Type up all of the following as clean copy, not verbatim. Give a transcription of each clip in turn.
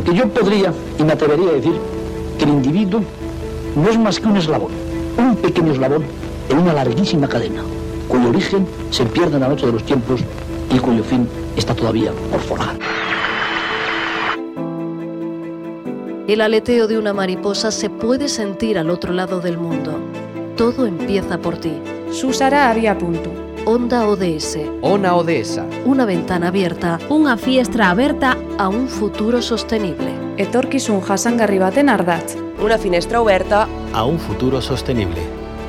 Porque yo podría y me atrevería a decir que el individuo no es más que un eslabón, un pequeño eslabón en una larguísima cadena, cuyo origen se pierde en la noche de los tiempos y cuyo fin está todavía por forjar. El aleteo de una mariposa se puede sentir al otro lado del mundo. Todo empieza por ti. Susara Abiapuntu. Onda ODS. Ona ODS. Una ventana abierta. Unha fiestra aberta a un futuro sostenible. Etorkizun jasangarri baten ardatz. Una finestra oberta a un futuro sostenible.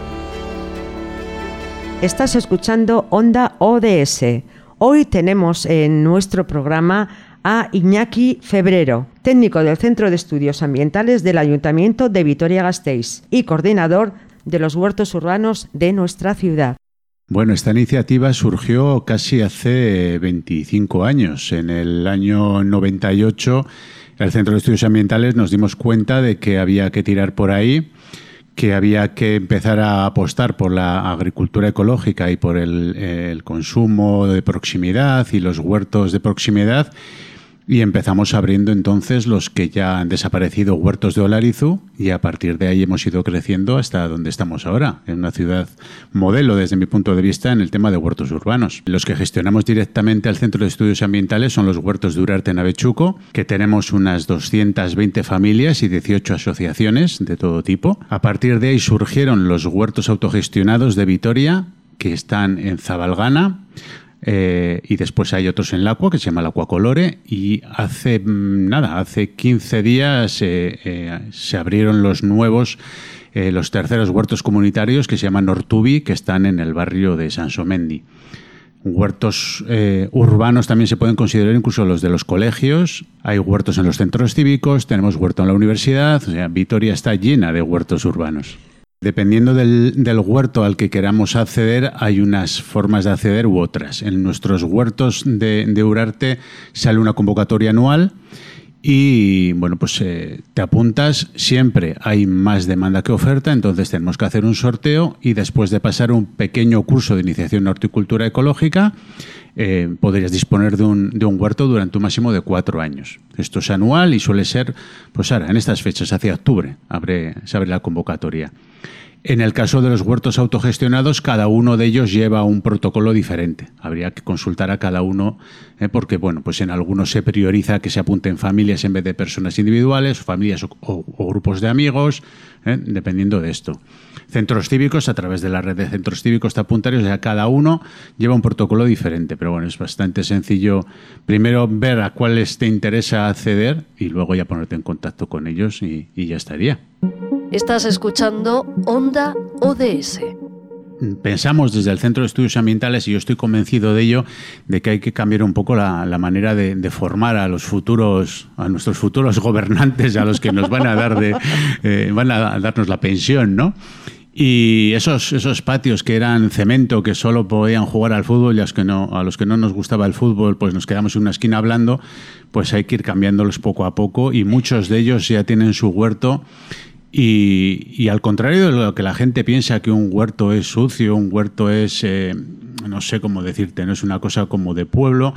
Estás escuchando Onda ODS. Hoy tenemos en nuestro programa a Iñaki Febrero, técnico del Centro de Estudios Ambientales del Ayuntamiento de Vitoria-Gasteiz y coordinador de los huertos urbanos de nuestra ciudad. Bueno, esta iniciativa surgió casi hace 25 años. En el año 98, el Centro de Estudios Ambientales nos dimos cuenta de que había que tirar por ahí, que había que empezar a apostar por la agricultura ecológica y por el consumo de proximidad y los huertos de proximidad. Y empezamos abriendo entonces los que ya han desaparecido huertos de Olarizu y a partir de ahí hemos ido creciendo hasta donde estamos ahora, en una ciudad modelo desde mi punto de vista en el tema de huertos urbanos. Los que gestionamos directamente al Centro de Estudios Ambientales son los huertos de Urarte en Avechuco, que tenemos unas 220 familias y 18 asociaciones de todo tipo. A partir de ahí surgieron los huertos autogestionados de Vitoria, que están en Zabalgana, y después hay otros en Lacua que se llama Lacua Colore y hace 15 días se abrieron los nuevos, los terceros huertos comunitarios que se llaman Ortubi, que están en el barrio de Sansomendi. Huertos urbanos también se pueden considerar incluso los de los colegios, hay huertos en los centros cívicos, tenemos huerto en la universidad, o sea, Vitoria está llena de huertos urbanos. Dependiendo del huerto al que queramos acceder, hay unas formas de acceder u otras. En nuestros huertos de Urarte sale una convocatoria anual y bueno, pues te apuntas, siempre hay más demanda que oferta, entonces tenemos que hacer un sorteo y después de pasar un pequeño curso de iniciación en horticultura ecológica, podrías disponer de un huerto durante un máximo de 4 años. Esto es anual y suele ser, pues ahora, en estas fechas, hacia octubre, se abre la convocatoria. En el caso de los huertos autogestionados, cada uno de ellos lleva un protocolo diferente. Habría que consultar a cada uno, porque bueno, pues en algunos se prioriza que se apunten familias en vez de personas individuales, familias o grupos de amigos, dependiendo de esto. Centros cívicos, a través de la red de centros cívicos te apuntarías, o sea, cada uno lleva un protocolo diferente, pero bueno, es bastante sencillo primero ver a cuáles te interesa acceder y luego ya ponerte en contacto con ellos y ya estaría. Estás escuchando Onda ODS. Pensamos desde el Centro de Estudios Ambientales, y yo estoy convencido de ello, de que hay que cambiar un poco la manera de formar a nuestros futuros gobernantes, a los que nos van a darnos la pensión, ¿no? Y esos patios que eran cemento, que solo podían jugar al fútbol y a los que no nos gustaba el fútbol, pues nos quedamos en una esquina hablando, pues hay que ir cambiándolos poco a poco y muchos de ellos ya tienen su huerto. Y al contrario de lo que la gente piensa, que un huerto es sucio, un huerto es, no sé cómo decirte, no es una cosa como de pueblo.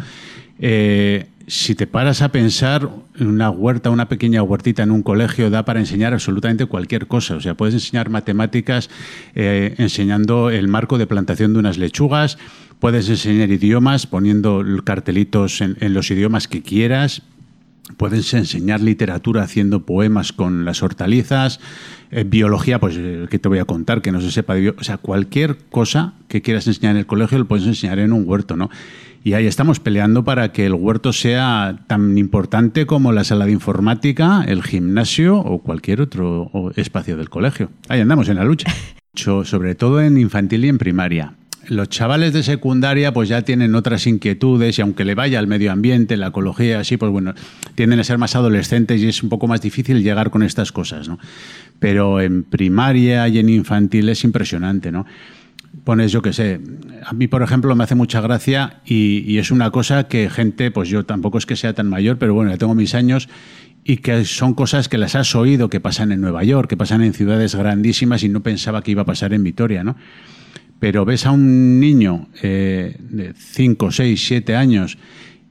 Si te paras a pensar, una pequeña huertita en un colegio da para enseñar absolutamente cualquier cosa. O sea, puedes enseñar matemáticas enseñando el marco de plantación de unas lechugas, puedes enseñar idiomas poniendo cartelitos en los idiomas que quieras. Puedes enseñar literatura haciendo poemas con las hortalizas, biología, pues que te voy a contar, que no se sepa de o sea, cualquier cosa que quieras enseñar en el colegio lo puedes enseñar en un huerto, ¿no? Y ahí estamos peleando para que el huerto sea tan importante como la sala de informática, el gimnasio o cualquier otro espacio del colegio. Ahí andamos en la lucha. Sobre todo en infantil y en primaria. Los chavales de secundaria pues ya tienen otras inquietudes y aunque le vaya al medio ambiente, la ecología, así, pues bueno, tienden a ser más adolescentes y es un poco más difícil llegar con estas cosas, ¿no? Pero en primaria y en infantil es impresionante, ¿no? Pones, yo qué sé, a mí, por ejemplo, me hace mucha gracia y es una cosa que gente, pues yo tampoco es que sea tan mayor, pero bueno, ya tengo mis años y que son cosas que las has oído, que pasan en Nueva York, que pasan en ciudades grandísimas y no pensaba que iba a pasar en Vitoria, ¿no? Pero ves a un niño de 5, 6, 7 años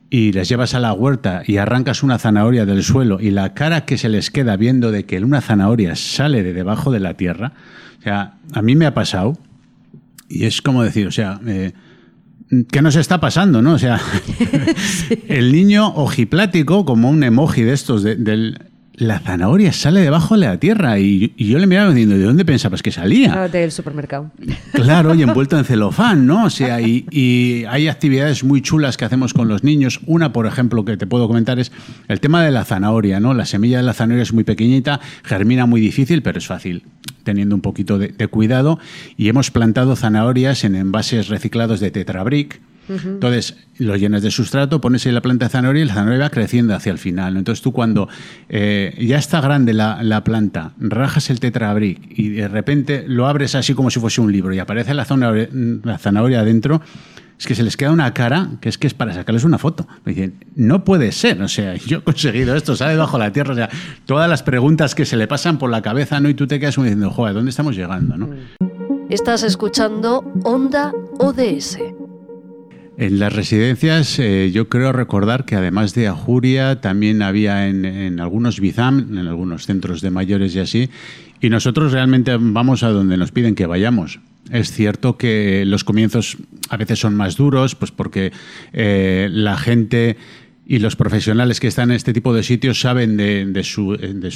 y les llevas a la huerta y arrancas una zanahoria del suelo y la cara que se les queda viendo de que una zanahoria sale de debajo de la tierra, o sea, a mí me ha pasado y es como decir, o sea, ¿qué nos está pasando, no? O sea, sí. El niño ojiplático, como un emoji de estos, la zanahoria sale debajo de la tierra y yo le miraba diciendo, ¿de dónde pensabas que salía? Del supermercado. Claro, y envuelto en celofán, ¿no? O sea, y hay actividades muy chulas que hacemos con los niños. Una, por ejemplo, que te puedo comentar es el tema de la zanahoria, ¿no? La semilla de la zanahoria es muy pequeñita, germina muy difícil, pero es fácil, teniendo un poquito de cuidado. Y hemos plantado zanahorias en envases reciclados de Tetra Brick. Entonces, lo llenas de sustrato, pones ahí la planta de zanahoria y la zanahoria va creciendo hacia el final, ¿no? Entonces, tú cuando ya está grande la planta, rajas el Tetra Brick y de repente lo abres así como si fuese un libro y aparece la zanahoria adentro, es que se les queda una cara que es para sacarles una foto. Me dicen, no puede ser, o sea, yo he conseguido esto, sale bajo la tierra, o sea, todas las preguntas que se le pasan por la cabeza, ¿no? Y tú te quedas diciendo, joder, ¿dónde estamos llegando, no? Estás escuchando Onda ODS. En las residencias yo creo recordar que además de Ajuria también había en algunos BIZAM, en algunos centros de mayores y así, y nosotros realmente vamos a donde nos piden que vayamos. Es cierto que los comienzos a veces son más duros, pues porque la gente y los profesionales que están en este tipo de sitios saben de su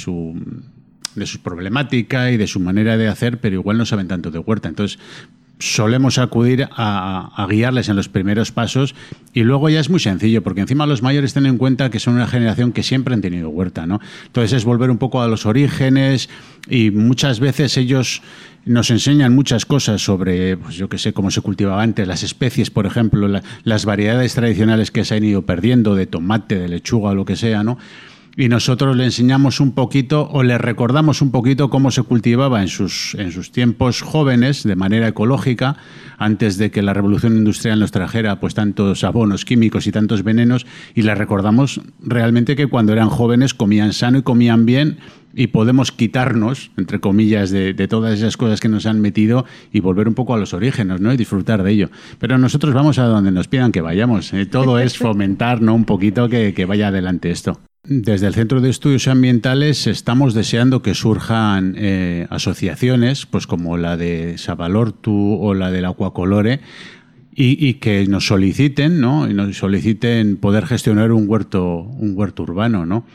problemática y de su manera de hacer, pero igual no saben tanto de huerta. Entonces, solemos acudir a guiarles en los primeros pasos y luego ya es muy sencillo, porque encima los mayores tienen en cuenta que son una generación que siempre han tenido huerta, ¿no? Entonces es volver un poco a los orígenes y muchas veces ellos nos enseñan muchas cosas sobre, pues yo qué sé, cómo se cultivaba antes, las especies, por ejemplo, las variedades tradicionales que se han ido perdiendo, de tomate, de lechuga o lo que sea, ¿no? Y nosotros le enseñamos un poquito o le recordamos un poquito cómo se cultivaba en sus tiempos jóvenes de manera ecológica, antes de que la revolución industrial nos trajera pues tantos abonos químicos y tantos venenos, y le recordamos realmente que cuando eran jóvenes comían sano y comían bien, y podemos quitarnos, entre comillas, de todas esas cosas que nos han metido y volver un poco a los orígenes, ¿no? Y disfrutar de ello. Pero nosotros vamos a donde nos pidan que vayamos. Todo es fomentar, ¿no? Un poquito que vaya adelante esto. Desde el Centro de Estudios Ambientales estamos deseando que surjan asociaciones, pues como la de Sabalortu o la del Aquacolore, y que nos soliciten, ¿no? Y nos soliciten poder gestionar un huerto urbano, ¿no?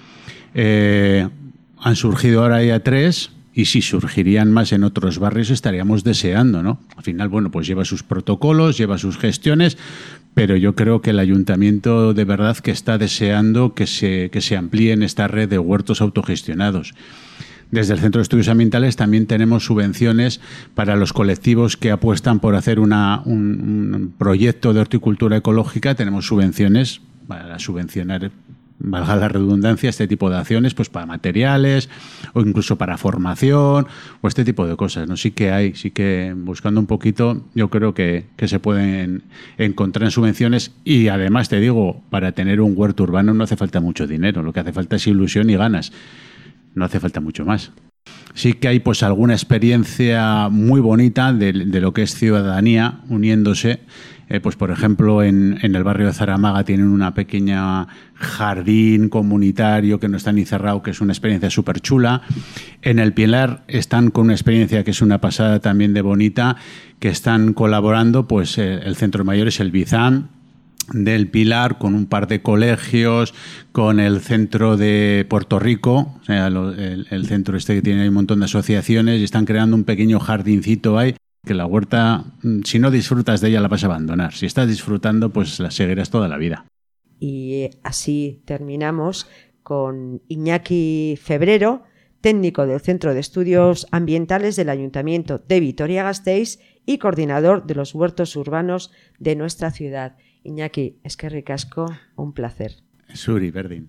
Han surgido ahora ya 3 y si surgirían más en otros barrios estaríamos deseando, ¿no? Al final, bueno, pues lleva sus protocolos, lleva sus gestiones, pero yo creo que el ayuntamiento de verdad que está deseando que se amplíe esta red de huertos autogestionados. Desde el Centro de Estudios Ambientales también tenemos subvenciones para los colectivos que apuestan por hacer un proyecto de horticultura ecológica. Tenemos subvenciones para subvencionar, valga la redundancia, este tipo de acciones, pues para materiales o incluso para formación o este tipo de cosas, ¿no? Sí que buscando un poquito, yo creo que se pueden encontrar en subvenciones y además te digo, para tener un huerto urbano no hace falta mucho dinero, lo que hace falta es ilusión y ganas, no hace falta mucho más. Sí que hay pues alguna experiencia muy bonita de lo que es ciudadanía uniéndose. Pues por ejemplo en el barrio de Zaramaga tienen una pequeña jardín comunitario que no está ni cerrado, que es una experiencia súper chula. En el Pilar están con una experiencia que es una pasada también de bonita, que están colaborando pues el Centro Mayor es el BIZAM del Pilar, con un par de colegios, con el centro de Puerto Rico, o sea, el centro este que tiene un montón de asociaciones, y están creando un pequeño jardincito ahí, que la huerta, si no disfrutas de ella, la vas a abandonar. Si estás disfrutando, pues la seguirás toda la vida. Y así terminamos con Iñaki Febrero, técnico del Centro de Estudios Ambientales del Ayuntamiento de Vitoria-Gasteiz y coordinador de los huertos urbanos de nuestra ciudad. Iñaki, eskerrik asko, un placer. Suri, berdin.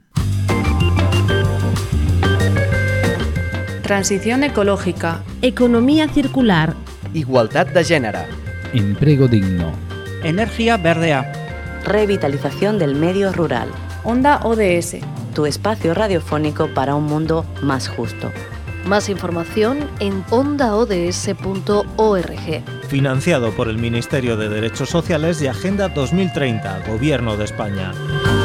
Transición ecológica. Economía circular. Igualdad de género. Empleo digno. Energía verdea. Revitalización del medio rural. Onda ODS. Tu espacio radiofónico para un mundo más justo. Más información en ondaods.org. Financiado por el Ministerio de Derechos Sociales y Agenda 2030, Gobierno de España.